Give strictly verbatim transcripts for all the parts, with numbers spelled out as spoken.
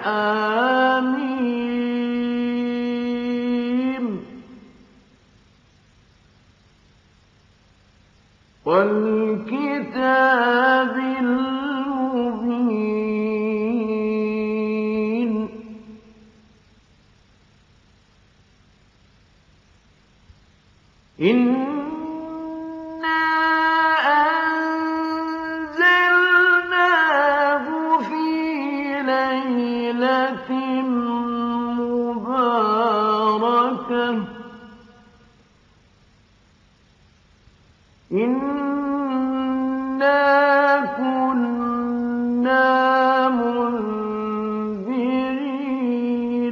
حَمِيمٍ وَالْكِتَابِ الْمُبِينِ إِنَّا أَنزَلْنَاهُ فِي لَيْلَةٍ مُبَارَكَةٍ إِنَّا كُنَّا مُنذِرِينَ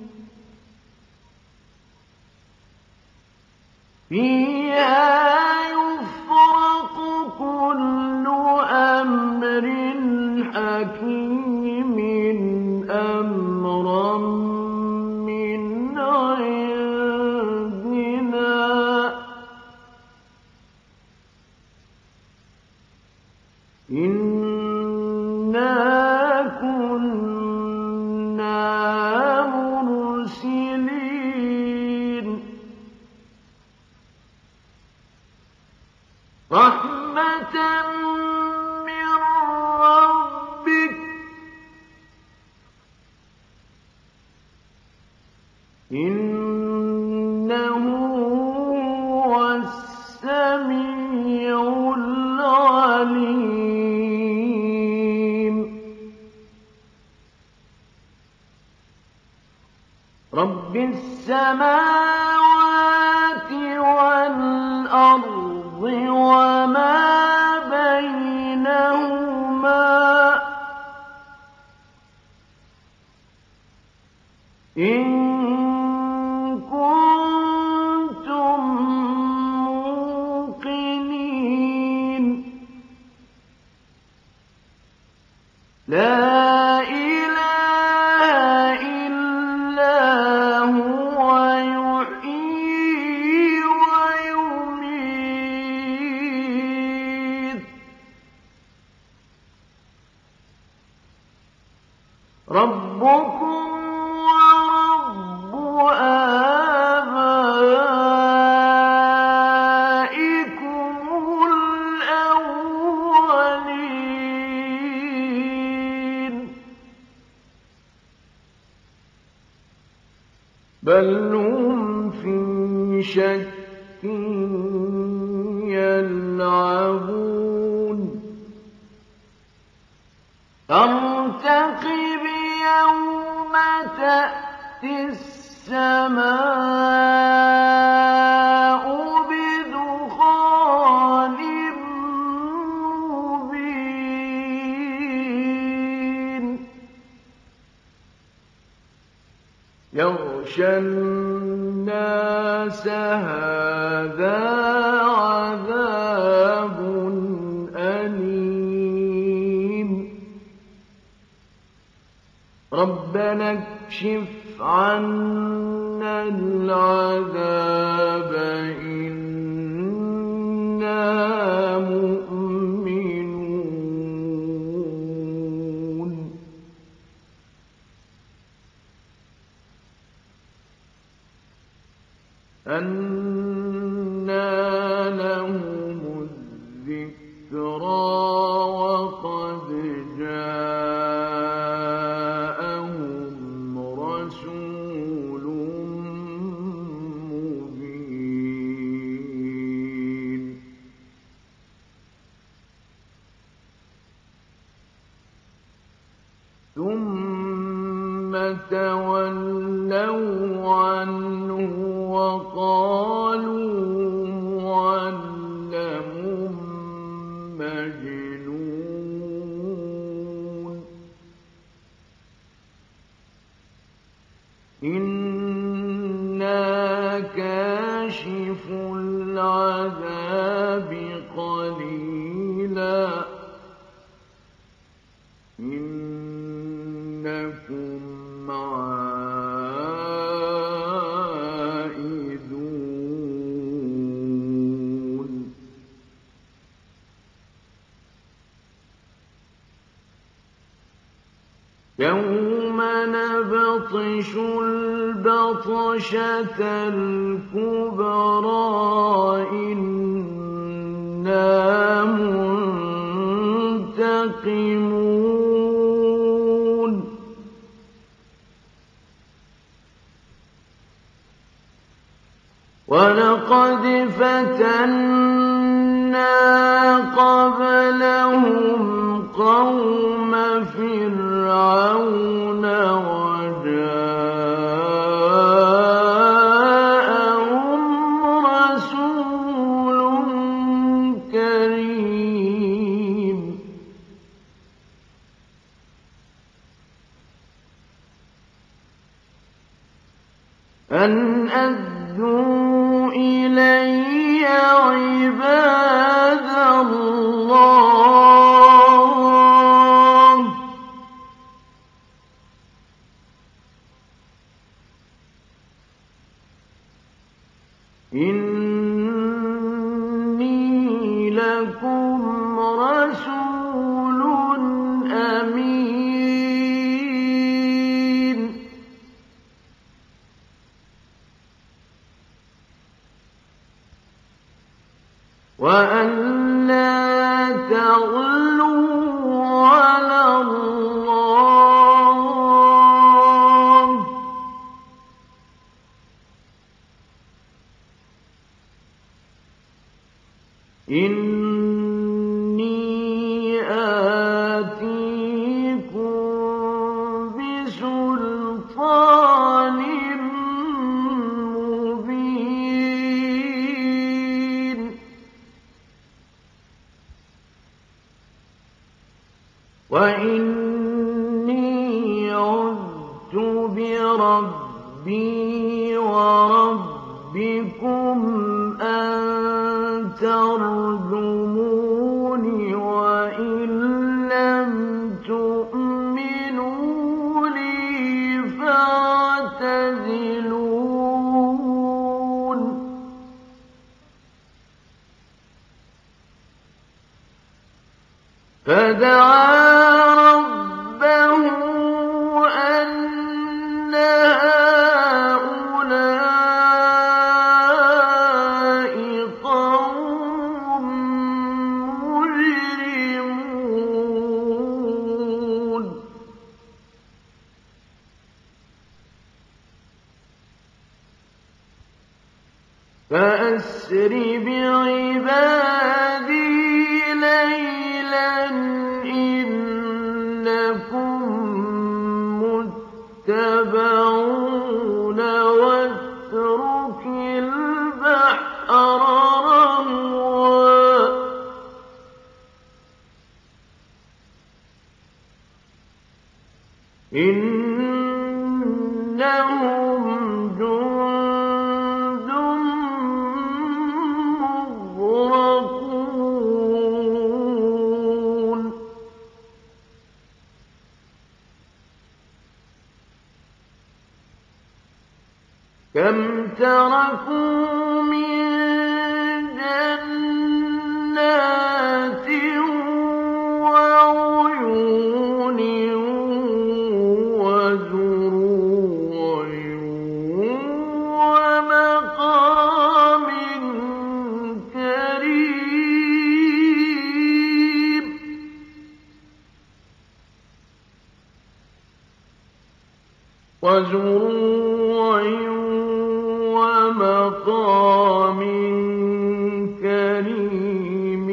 فِيهَا يُفْرَقُ كُلُّ أَمْرٍ حَكِيمٍ أَمْرًا مِّنْ عِندِنَا إِنَّا كُنَّا مُرْسِلِينَ رَحْمَةً مِّن رَّبِّكَ إِنَّهُ هُوَ السَّمِيعُ الْعَلِيمُ رَبِّ السَّمَاوَاتِ وَالْأَرْضِ وَمَا بَيْنَهُمَا إِن كُنتُم مُّوقِنِينَ لَا إِلَٰهَ إِلَّا هُوَ يُحْيِي وَيُمِيتُ رَبُّكُمْ وَرَبُّ آبَائِكُمُ الْأَوَّلِينَ بَلْ هُمْ فِي شَكٍّ يَلْعَبُونَ فَارْتَقِبْ يَوْمَ تَأْتِي السَّمَاءُ بِدُخَانٍ مُّبِينٍ يَغْشَى النَّاسَ هَٰذَا عَذَابٌ أَلِيمٌ رَبَّنَا اكْشِفْ عَنَّا الْعَذَابَ إِنَّا مُؤْمِنُونَ أَنَّىٰ لَهُمُ الذِّكْرَىٰ وَقَدْ جَاءَهُمْ رَسُولٌ مُّبِينٌ ثُمَّ تَوَلَّوْا عَنْهُ وَقَالُوا مُعَلَّمٌ مَّجْنُونٌ إِنَّا كَاشِفُو الْعَذَابِ قَلِيلًا إِنَّكُمْ عَائِدُونَ يَوْمَ نبطش البطشة الكبرى إنا منتقمون ولقد فتنا قبلهم قوم فرعون وجاءهم رسول كريم أن أدوا إلي عباد الله إني لكم رسول أمين وأن لا تغلوا على الله إني آتيكم بسلطان مبين وإني عذت بربي وربكم أن ترجموني وإن لم تؤمنوا لي فاعتزلون فدعا ربه أن هؤلاء قوم مجرمون فأسر بعبادي ليلا إنكم متبعون واترك البحر رهوا إنهم جند مغرقون كم تركوا من جنات وعيون وزروع ومقام كريم وزروع ومقام كريم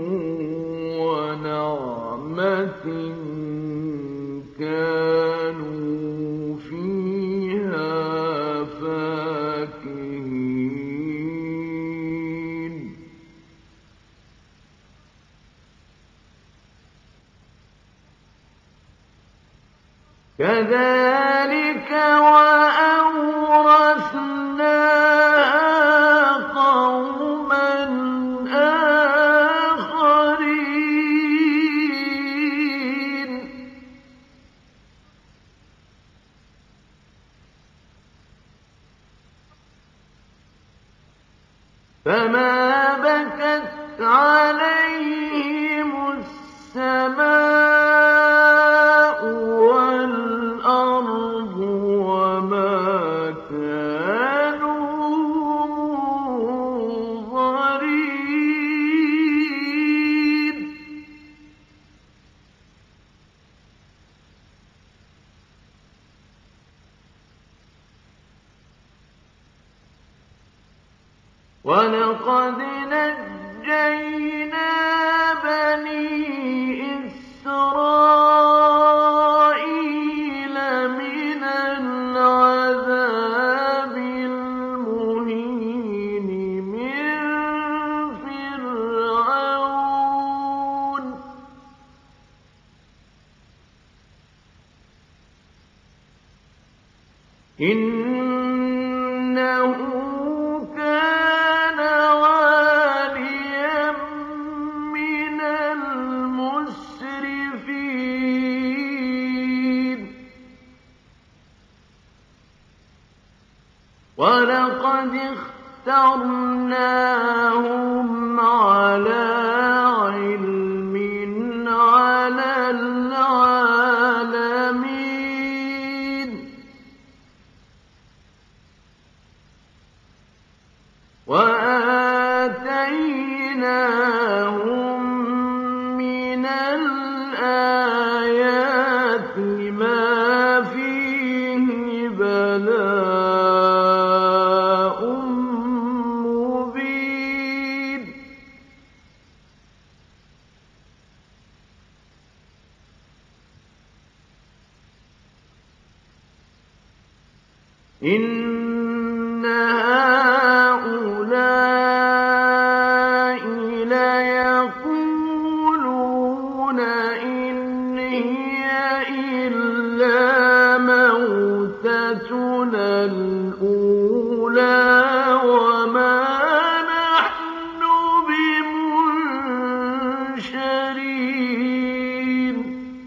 ونعمة كانوا فيها فاكهين كذلك وأورثناها قوما آخرين فما بكت عليهم السماء والأرض وَلَقَدْ نَجَّيْنَا بَنِي إِسْرَائِيلَ مِنَ الْعَذَابِ الْمُهِينِ مِن فِرْعَوْنَ إِنَّهُ كَانَ عَالِيًا مِّنَ الْمُسْرِفِينَ وَلَقَدِ اخْتَرْنَاهُمْ عَلَىٰ عِلْمٍ عَلَى الْعَالَمِينَ وَآتَيْنَاهُم مِّنَ الْآيَاتِ مَا فِيهِ بَلَاءٌ مُّبِينٌ إِنَّ هَٰؤُلَاءِ لَيَقُولُونَ إِنْ هِيَ إِلَّا مَوْتَتُنَا الْأُولَىٰ وَمَا نَحْنُ بِمُنشَرِينَ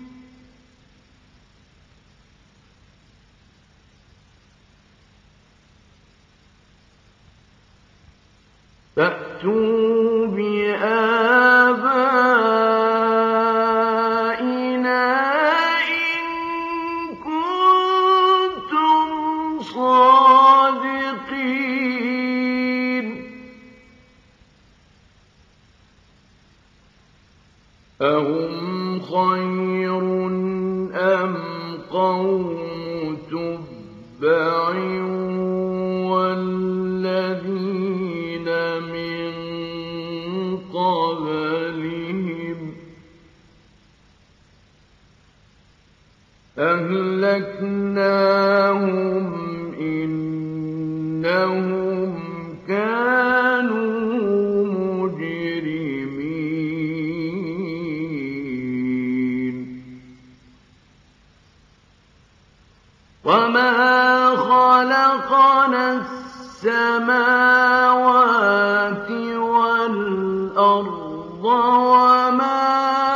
فَأْتُوا بِآبَائِنَا إِن كُنتُمْ صَادِقِينَ أَهُمْ خَيْرٌ أَمْ قَوْمُ تُبَّعٍ وَالَّذِينَ مِن قَبْلِهِمْ أَهْلَكْنَاهُمْ إِنَّهُمْ كَانُوا مُجْرِمِينَ وَمَا خَلَقْنَا السَّمَاوَاتِ وَالْأَرْضَ وَمَا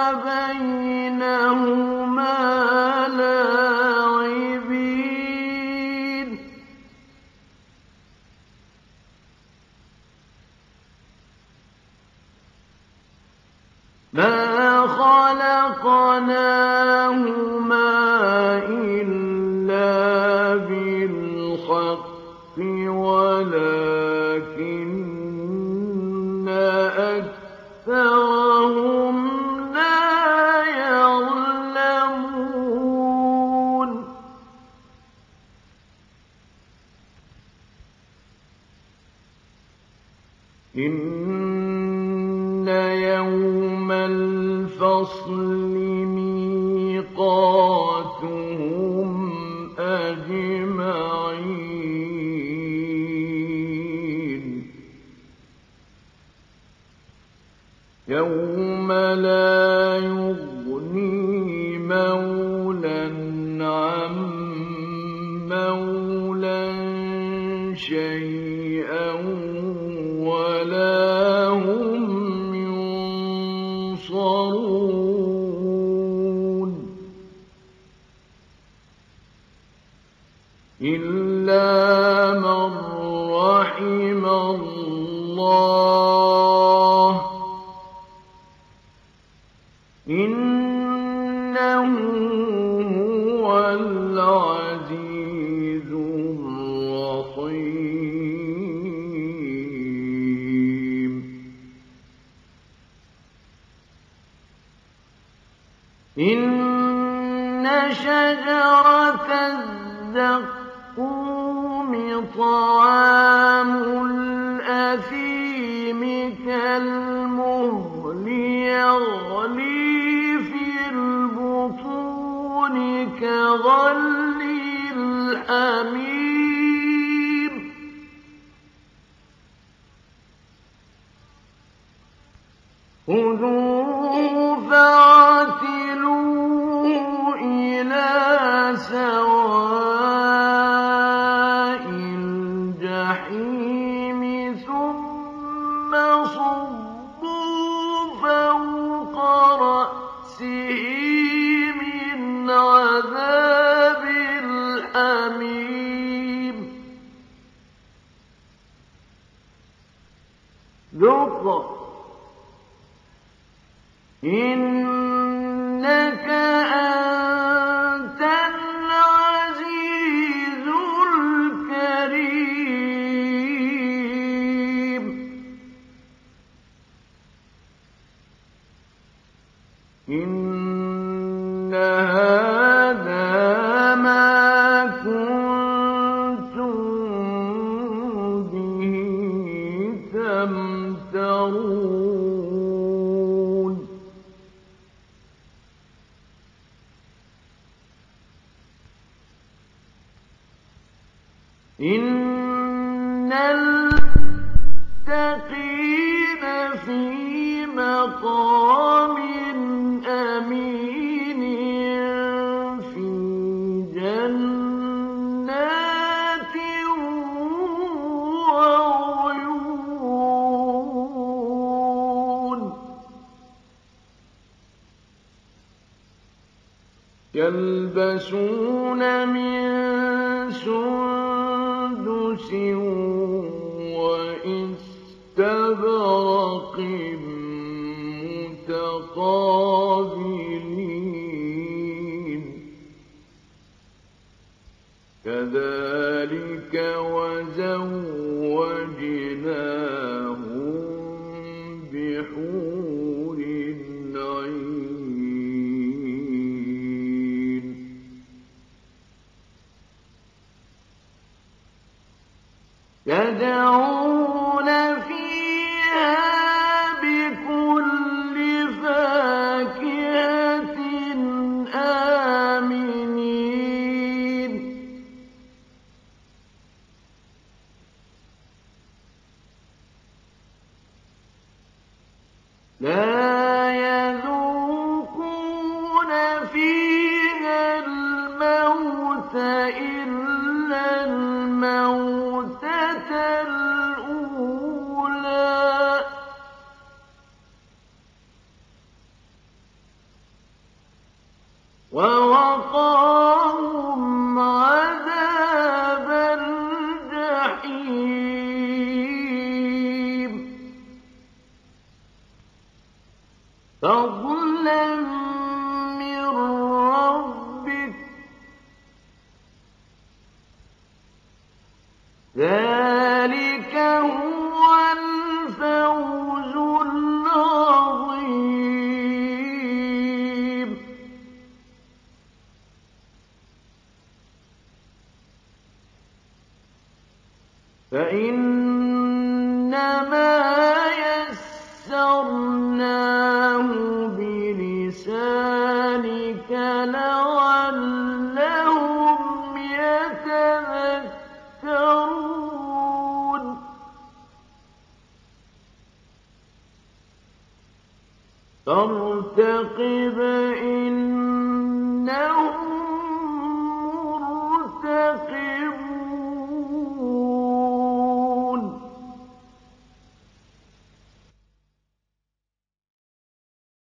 بَيْنَهُمَا لَاعِبِينَ مَا خَلَقْنَاهُمَا إِلَّا بِالْحَقِّ وَلَٰكِنَّ أَكْثَرَهُمْ لَا يَعْلَمُونَ إِنَّ يَوْمَ الْفَصْلِ مِيقَاتُهُمْ أَجْمَعِينَ يَوْمَ لَا يُغْنِي مَوْلًى عَن مَّوْلًى شَيْئًا وَلَا هُمْ يُنصَرُونَ إِلَّا مَن رَّحِمَ اللَّهُ إِنَّهُ هُوَ الْعَزِيزُ الرَّحِيمُ إِنَّ شَجَرَتَ الزَّقُّومِ طَعَامُ الْأَثِيمِ حميم خذوه فاعتلوه إلى سواء الجحيم ثم صبوا فوق رأسه من عذاب الحميم ذق إنك أنت العزيز الكريم إن هذا ما كنتم به تمترون إن المتقين في مقام أمين في جنات وعيون يلبسون من سندس وإستبرق متقابلين كذلك وزوجناهم بحور عين يدعون فيها بكل فاكهة آمنين لا يذوقون فيها الموت إلا الموتة الأولى ووقاهم عذاب الجحيم فضلا من ربك ذلك هو الفوز العظيم فإنما يسرناه بلسانك لعلهم يتذكرون فارتقب إنهم